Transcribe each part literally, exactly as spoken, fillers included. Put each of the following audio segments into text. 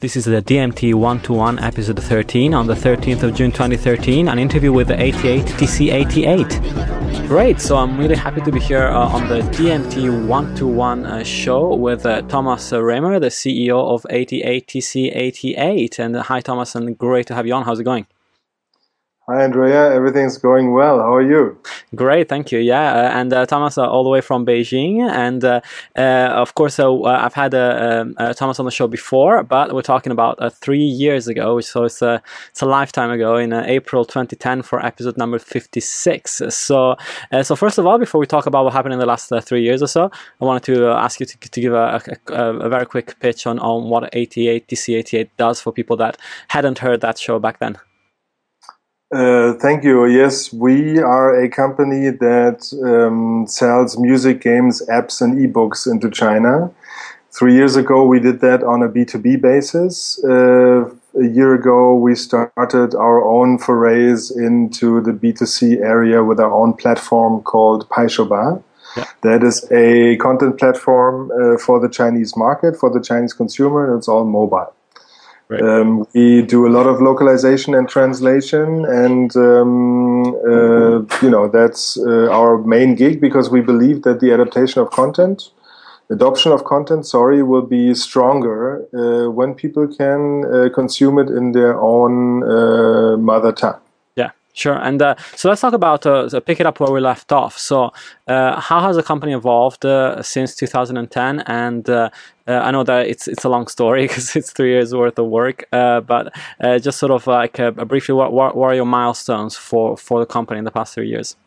This is the D M T one to one episode thirteen on the thirteenth of June twenty thirteen, an interview with the eighty-eight T C eighty-eight. Great, so I'm really happy to be here uh, on the D M T one to one uh, show with uh, Thomas Rehmer, the C E O of eighty-eight T C eighty-eight. And uh, hi Thomas, and great to have you on. How's it going? Hi Andrea, everything's going well. How are you? Great, thank you. Yeah, uh, and uh, Thomas, uh, all the way from Beijing, and uh, uh, of course, uh, I've had uh, um, uh, Thomas on the show before, but we're talking about uh, three years ago, so it's a it's a lifetime ago in uh, April twenty ten for episode number fifty-six. So, uh, so first of all, before we talk about what happened in the last uh, three years or so, I wanted to uh, ask you to, to give a, a, a very quick pitch on on what eighty-eight T C eighty-eight does for people that hadn't heard that show back then. Uh, thank you. Yes, we are a company that um, sells music, games, apps, and ebooks into China. Three years ago, we did that on a B two B basis. Uh, a year ago, we started our own forays into the B two C area with our own platform called Paishoba. Yeah. That is a content platform uh, for the Chinese market, for the Chinese consumer, and it's all mobile. Right. Um, we do a lot of localization and translation, and um, uh, you know that's uh, our main gig, because we believe that the adaptation of content, adoption of content, sorry, will be stronger uh, when people can uh, consume it in their own uh, mother tongue. Yeah, sure. And uh, so let's talk about uh, so pick it up where we left off. So, uh, how has the company evolved uh, since two thousand ten? And uh, Uh, I know that it's it's a long story because it's three years worth of work, uh, but uh, just sort of like uh, briefly, what, what what are your milestones for, for the company in the past three years?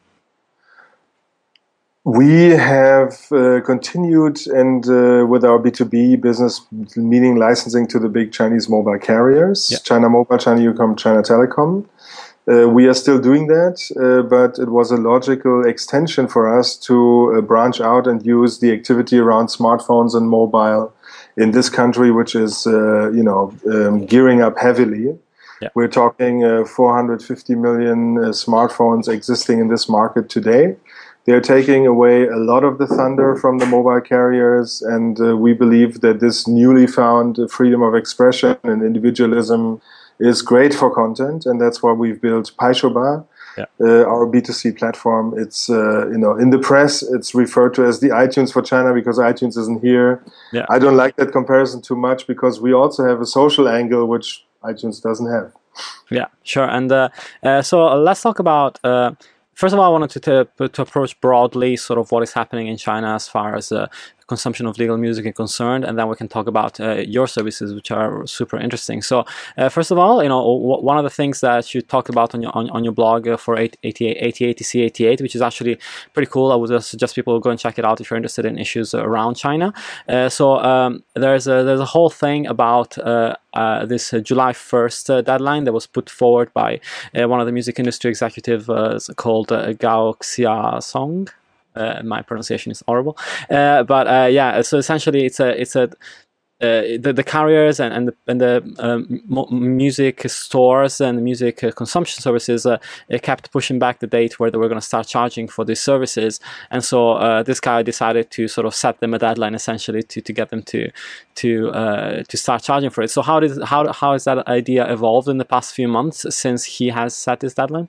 We have uh, continued and uh, with our B two B business, meaning licensing to the big Chinese mobile carriers, yeah. China Mobile, China Unicom, China Telecom. Uh, we are still doing that, uh, but it was a logical extension for us to uh, branch out and use the activity around smartphones and mobile in this country, which is, uh, you know, um, gearing up heavily. Yeah. We're talking uh, four hundred fifty million uh, smartphones existing in this market today. They're taking away a lot of the thunder from the mobile carriers, and uh, we believe that this newly found freedom of expression and individualism is great for content, and that's why we've built Paishoba, yeah. uh, our B two C platform. It's uh, you know in the press it's referred to as the iTunes for China because iTunes isn't here. Yeah. I don't like that comparison too much because we also have a social angle which iTunes doesn't have. Yeah, sure. And uh, uh, so uh, let's talk about. Uh, First of all, I wanted to, to to approach broadly sort of what is happening in China as far as uh, consumption of legal music is concerned, and then we can talk about uh, your services, which are super interesting. So, uh, first of all, you know, w- one of the things that you talked about on your on, on your blog uh, for eighty-eight T C eighty-eight, which is actually pretty cool. I would uh, suggest people go and check it out if you're interested in issues around China. Uh, so, um, there's a there's a whole thing about uh, uh, this uh, July first uh, deadline that was put forward by uh, one of the music industry executives uh, called uh, Gao Xiaosong. Uh, my pronunciation is horrible, uh, but uh, yeah. So essentially, it's a it's a uh, the the carriers and and the, and the um, music stores and the music uh, consumption services uh, kept pushing back the date where they were going to start charging for these services, and so uh, this guy decided to sort of set them a deadline essentially to, to get them to to uh, to start charging for it. So how did how how has that idea evolved in the past few months since he has set this deadline?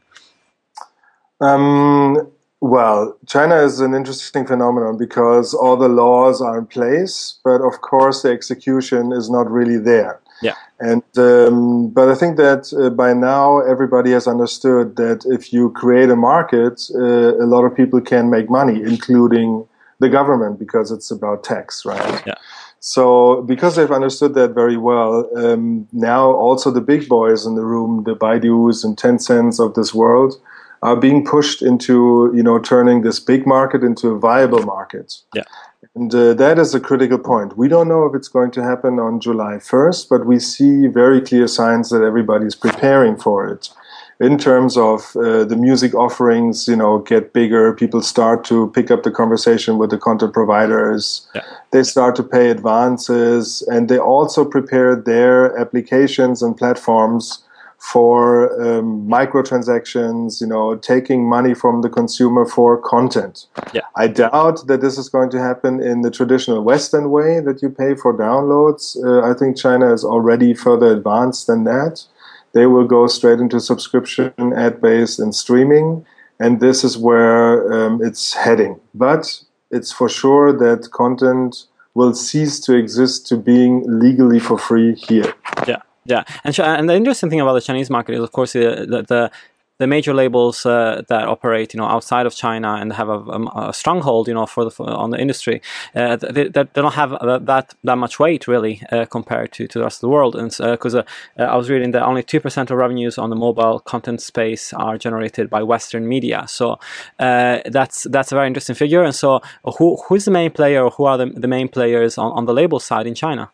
Um. Well, China is an interesting phenomenon because all the laws are in place, but of course the execution is not really there. Yeah. And um, but I think that uh, by now everybody has understood that if you create a market, uh, a lot of people can make money, including the government, because it's about tax, right? Yeah. So because they've understood that very well, um, now also the big boys in the room, the Baidus and Tencents of this world, are being pushed into, you know, turning this big market into a viable market. Yeah. And uh, that is a critical point. We don't know if it's going to happen on July first, but we see very clear signs that everybody's preparing for it. In terms of uh, the music offerings, you know, get bigger, people start to pick up the conversation with the content providers. Yeah. They start to pay advances, and they also prepare their applications and platforms for um, microtransactions, you know, taking money from the consumer for content. Yeah. I doubt that this is going to happen in the traditional Western way that you pay for downloads. Uh, I think China is already further advanced than that. They will go straight into subscription, ad-based, and streaming, and this is where um, it's heading. But it's for sure that content will cease to exist to being legally for free here. Yeah. Yeah, and and the interesting thing about the Chinese market is, of course, the the, the major labels uh, that operate, you know, outside of China and have a, a stronghold, you know, for the for, on the industry, uh, they, they don't have that that much weight really uh, compared to, to the rest of the world. And because uh, uh, I was reading that only two percent of revenues on the mobile content space are generated by Western media. So uh, that's that's a very interesting figure. And so, who who is the main player, or who are the the main players on, on the label side in China?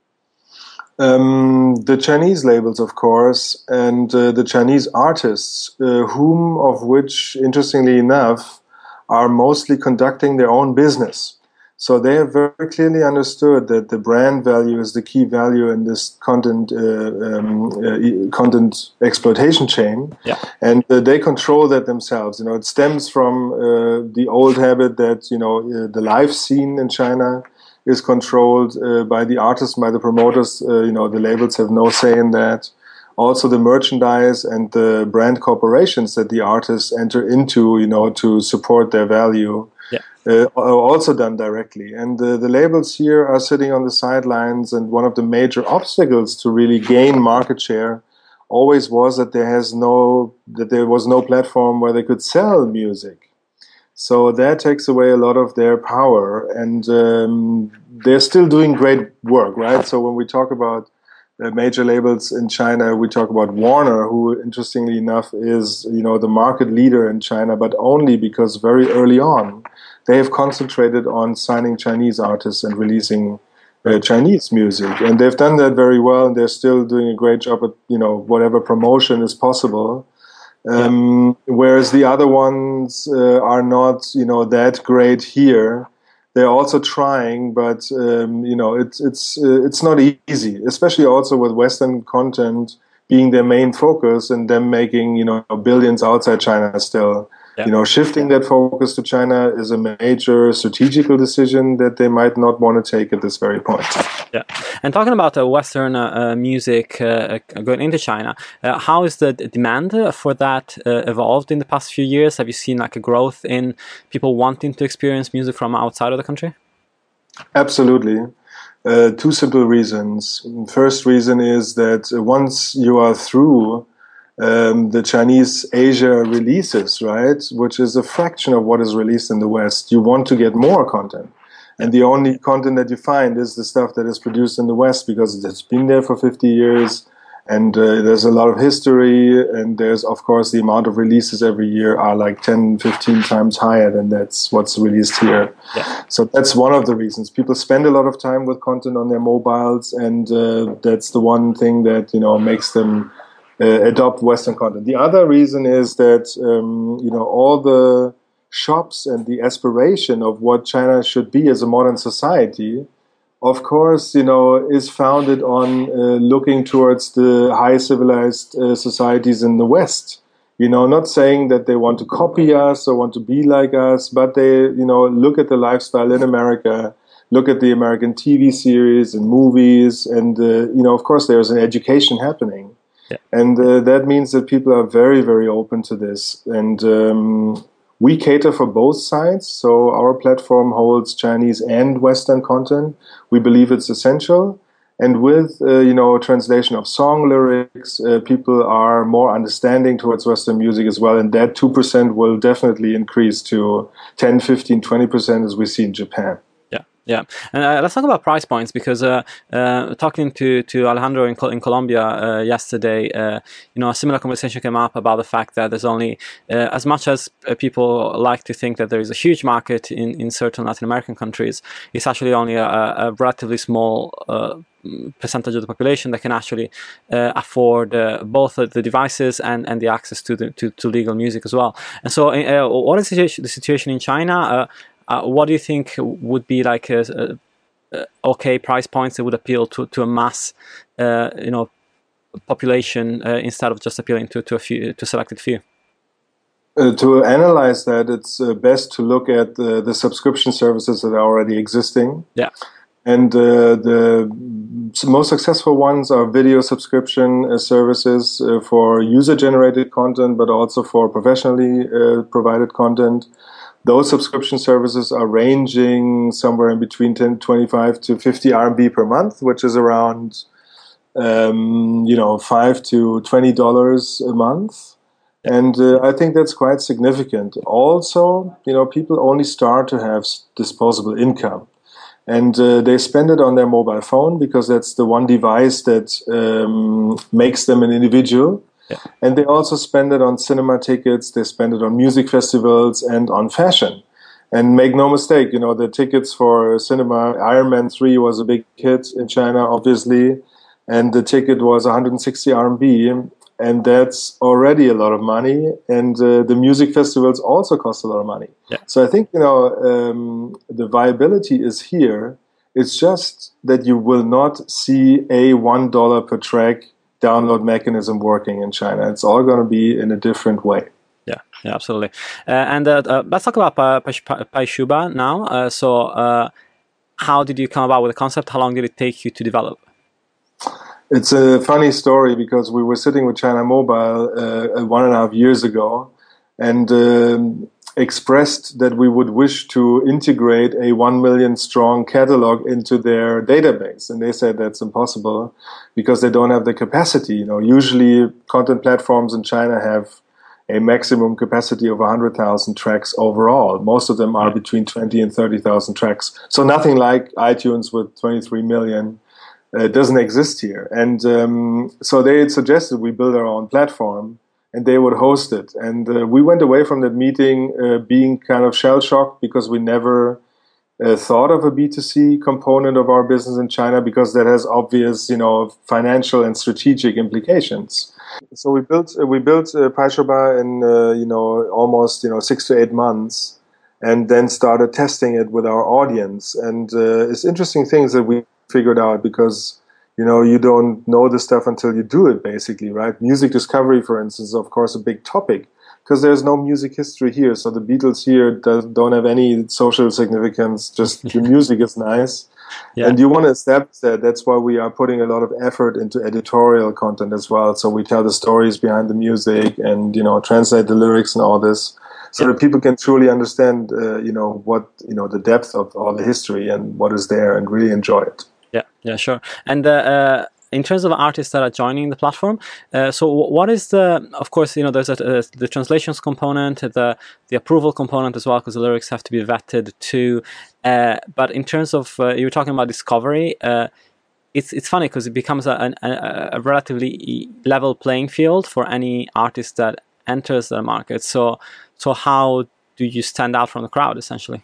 Um, the Chinese labels, of course, and uh, the Chinese artists, uh, whom of which, interestingly enough, are mostly conducting their own business. So they have very clearly understood that the brand value is the key value in this content uh, um, uh, content exploitation chain, yeah. and uh, they control that themselves. You know, it stems from uh, the old habit that you know uh, the live scene in China is controlled uh, by the artists, by the promoters. Uh, you know, the labels have no say in that. Also, the merchandise and the brand corporations that the artists enter into, you know, to support their value, yeah. uh, are also done directly. And uh, the labels here are sitting on the sidelines. And one of the major obstacles to really gain market share always was that there has no that there was no platform where they could sell music. So that takes away a lot of their power, and um, they're still doing great work, right? So when we talk about uh, major labels in China, we talk about Warner, who, interestingly enough, is you know the market leader in China, but only because very early on they have concentrated on signing Chinese artists and releasing uh, Chinese music, and they've done that very well, and they're still doing a great job at you know whatever promotion is possible. Um, yeah. Whereas the other ones uh, are not, you know, that great here. They're also trying, but um, you know, it's it's uh, it's not easy, especially also with Western content being their main focus and them making you know billions outside China still. Yeah. You know, shifting that focus to China is a major strategical decision that they might not want to take at this very point. Yeah, and talking about uh, Western uh, music uh, going into China, uh, how is the demand for that uh, evolved in the past few years? Have you seen like a growth in people wanting to experience music from outside of the country? Absolutely. Uh, two simple reasons. First reason is that once you are through Um, the Chinese Asia releases, right, which is a fraction of what is released in the West, you want to get more content. And the only content that you find is the stuff that is produced in the West because it's been there for fifty years and uh, there's a lot of history, and there's, of course, the amount of releases every year are like ten, fifteen times higher than that's what's released here. Yeah. So that's one of the reasons. People spend a lot of time with content on their mobiles, and uh, that's the one thing that, you know, makes them Uh, adopt Western content. The other reason is that um, you know all the shops and the aspiration of what China should be as a modern society, of course, you know, is founded on uh, looking towards the high civilized uh, societies in the West. You know, not saying that they want to copy us or want to be like us, but they, you know, look at the lifestyle in America. Look at the American T V series and movies, and uh, you know, of course, there's an education happening. Yeah. And uh, that means that people are very, very open to this. And um, we cater for both sides. So our platform holds Chinese and Western content. We believe it's essential. And with, uh, you know, translation of song lyrics, uh, people are more understanding towards Western music as well. And that two percent will definitely increase to ten, fifteen, twenty percent as we see in Japan. Yeah, and uh, let's talk about price points, because uh, uh, talking to, to Alejandro in, Col in Colombia uh, yesterday, uh, you know, a similar conversation came up about the fact that there's only, uh, as much as uh, people like to think that there is a huge market in, in certain Latin American countries, it's actually only a, a relatively small uh, percentage of the population that can actually uh, afford uh, both uh, the devices and, and the access to, the, to, to legal music as well. And so uh, what is the situation, the situation in China? Uh, Uh, what do you think would be like a, a, a okay price points that would appeal to, to a mass, uh, you know, population uh, instead of just appealing to to a few to a selected few? Uh, to analyze that, it's uh, best to look at the, the subscription services that are already existing. Yeah. And uh, the most successful ones are video subscription uh, services uh, for user-generated content, but also for professionally uh, provided content. Those subscription services are ranging somewhere in between ten, twenty-five to fifty R M B per month, which is around, um, you know, five to twenty dollars a month. And uh, I think that's quite significant. Also, you know, people only start to have disposable income. And uh, they spend it on their mobile phone because that's the one device that um, makes them an individual. Yeah. And they also spend it on cinema tickets, they spend it on music festivals and on fashion. And make no mistake, you know, the tickets for cinema, Iron Man three was a big hit in China, obviously. And the ticket was one hundred sixty R M B. And that's already a lot of money. And uh, the music festivals also cost a lot of money. Yeah. So I think, you know, um, the viability is here. It's just that you will not see a one dollar per track download mechanism working in China. It's all going to be in a different way. Yeah, yeah, absolutely. Uh, and uh, uh, let's talk about uh, Paishuba now. Uh, so uh, how did you come about with the concept? How long did it take you to develop? It's a funny story because we were sitting with China Mobile uh, one and a half years ago and um, expressed that we would wish to integrate a one million strong catalog into their database. And they said that's impossible because they don't have the capacity. You know, usually content platforms in China have a maximum capacity of one hundred thousand tracks overall. Most of them are between twenty and thirty thousand tracks. So nothing like iTunes with twenty-three million. Uh, doesn't exist here. And um, so they had suggested we build our own platform and they would host it. And uh, we went away from that meeting uh, being kind of shell-shocked because we never uh, thought of a B two C component of our business in China because that has obvious, you know, financial and strategic implications. So we built uh, we built uh, Paishuba in, uh, you know, almost, you know, six to eight months and then started testing it with our audience. And uh, it's interesting things that we figured out because, you know, you don't know the stuff until you do it, basically, right? Music discovery, for instance, is of course a big topic because there's no music history here. So the Beatles here does, don't have any social significance, just the music is nice. Yeah. And you want to establish that. That's why we are putting a lot of effort into editorial content as well. So we tell the stories behind the music and, you know, translate the lyrics and all this. So that people can truly understand, uh, you know, what, you know, the depth of all the history and what is there and really enjoy it. Yeah, yeah, sure. And uh, uh, in terms of artists that are joining the platform, uh, so what is the, of course, you know, there's a, a, the translations component, the the approval component as well, because the lyrics have to be vetted too. Uh, but in terms of, uh, you were talking about discovery, uh, it's it's funny because it becomes a, a, a relatively level playing field for any artist that enters the market. So, so how do you stand out from the crowd, essentially?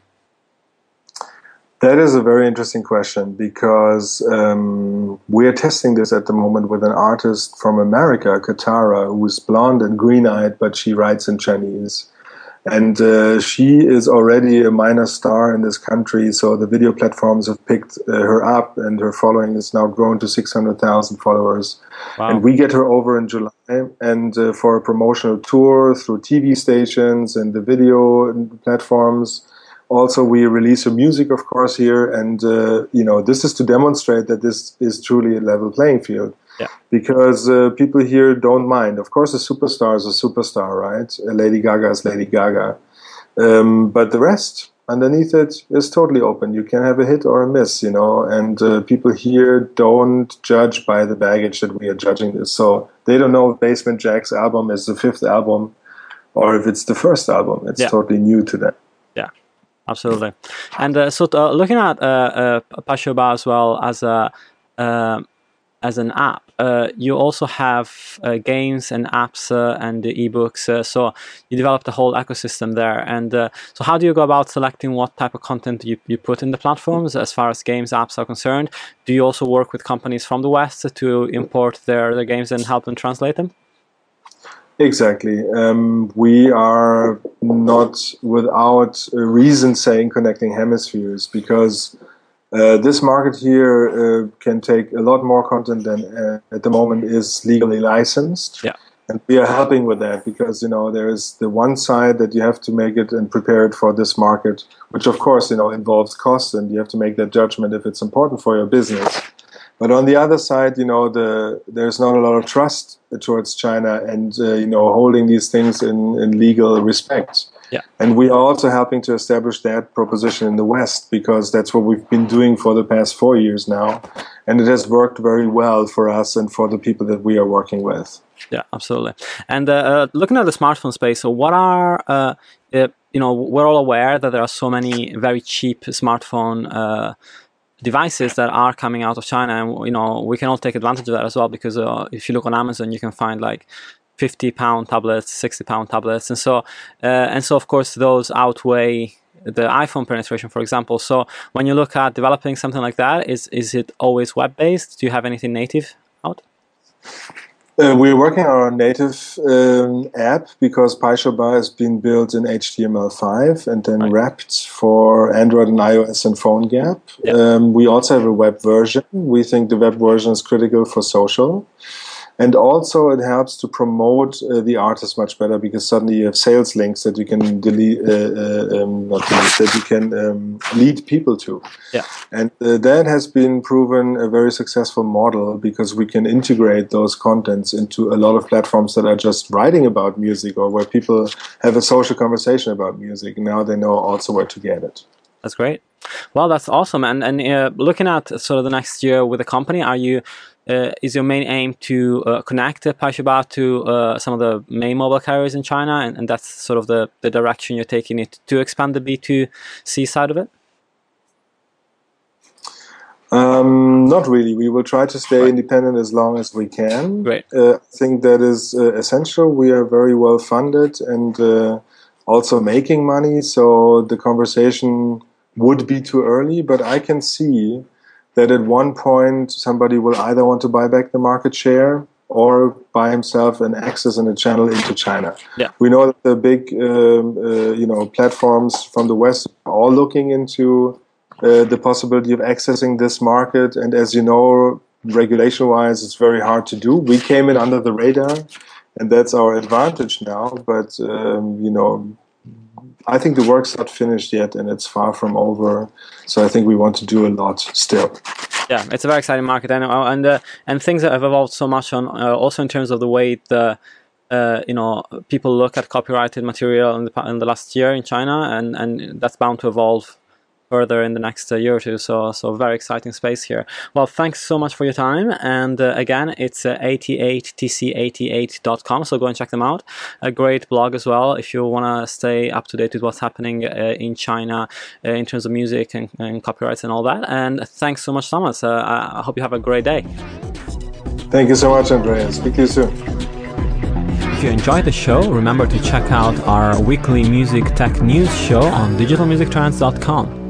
That is a very interesting question because um, we are testing this at the moment with an artist from America, Katara, who's blonde and green-eyed, but she writes in Chinese. And uh, she is already a minor star in this country, so the video platforms have picked uh, her up, and her following is now grown to six hundred thousand followers. Wow. And we get her over in July and uh, for a promotional tour through T V stations and the video platforms. Also, we release her music, of course, here, and uh, you know, this is to demonstrate that this is truly a level playing field. Yeah. Because uh, people here don't mind. Of course, a superstar is a superstar, right? A Lady Gaga is Lady Gaga. Um, but the rest underneath it is totally open. You can have a hit or a miss, you know, and uh, people here don't judge by the baggage that we are judging this. So they don't know if Basement Jaxx's album is the fifth album or if it's the first album. It's yeah. totally new to them. Yeah. Absolutely. And uh, so uh, looking at uh, uh, Paishuba as well as a uh, as an app, uh, you also have uh, games and apps uh, and the ebooks. Uh, so you developed a whole ecosystem there. And uh, so how do you go about selecting what type of content you, you put in the platforms as far as games, apps are concerned? Do you also work with companies from the West to import their, their games and help them translate them? Exactly. Um, we are not without a reason saying connecting hemispheres because Uh, this market here uh, can take a lot more content than uh, at the moment is legally licensed. Yeah. And we are helping with that because, you know, there is the one side that you have to make it and prepare it for this market, which of course, you know, involves costs, and you have to make that judgment if it's important for your business. But on the other side, you know, the there's not a lot of trust towards China and, uh, you know, holding these things in, in legal respect. Yeah. And we are also helping to establish that proposition in the West because that's what we've been doing for the past four years now. And it has worked very well for us and for the people that we are working with. Yeah, absolutely. And uh, uh, looking at the smartphone space, so what are, uh, uh, you know, we're all aware that there are so many very cheap smartphone uh, devices that are coming out of China. And, you know, we can all take advantage of that as well because uh, if you look on Amazon, you can find like fifty pound tablets, sixty pound tablets. And so, uh, and so of course, those outweigh the iPhone penetration, for example. So when you look at developing something like that, is, is it always web-based? Do you have anything native out? Uh, we're working on our native um, app because PaiShouBa has been built in H T M L five and then right. wrapped for Android and iOS and PhoneGap. Yeah. Um, we also have a web version. We think the web version is critical for social. And also it helps to promote uh, the artist much better because suddenly you have sales links that you can delete, uh, uh, um, not delete, that you can um, lead people to. Yeah. And uh, that has been proven a very successful model because we can integrate those contents into a lot of platforms that are just writing about music or where people have a social conversation about music. Now they know also where to get it. That's great. Well, that's awesome. And, and uh, looking at sort of the next year with the company, are you Uh, is your main aim to uh, connect uh, PaiShouBa to uh, some of the main mobile carriers in China, and, and that's sort of the, the direction you're taking it to expand the B two C side of it? Um, not really. We will try to stay right. independent as long as we can. Great. Uh, I think that is uh, essential. We are very well funded and uh, also making money, so the conversation would be too early, but I can see that at one point somebody will either want to buy back the market share or buy himself an access and a channel into China. Yeah. We know that the big, um, uh, you know, platforms from the West are all looking into uh, the possibility of accessing this market. And as you know, regulation-wise, it's very hard to do. We came in under the radar, and that's our advantage now. But um, you know, I think the work's not finished yet, and it's far from over. So I think we want to do a lot still. Yeah, it's a very exciting market, and and uh, and things have evolved so much on uh, also in terms of the way the uh, you know people look at copyrighted material in the in the last year in China, and and that's bound to evolve further in the next uh, year or two. So, so very exciting space here. Well, thanks so much for your time. And uh, again, it's uh, eighty-eight T C eighty-eight dot com. So go and check them out. A great blog as well if you want to stay up to date with what's happening uh, in China uh, in terms of music and, and copyrights and all that. And thanks so much, Thomas. Uh, I hope you have a great day. Thank you so much, Andreas. Speak to you soon. If you enjoyed the show, remember to check out our weekly music tech news show on digital music trends dot com.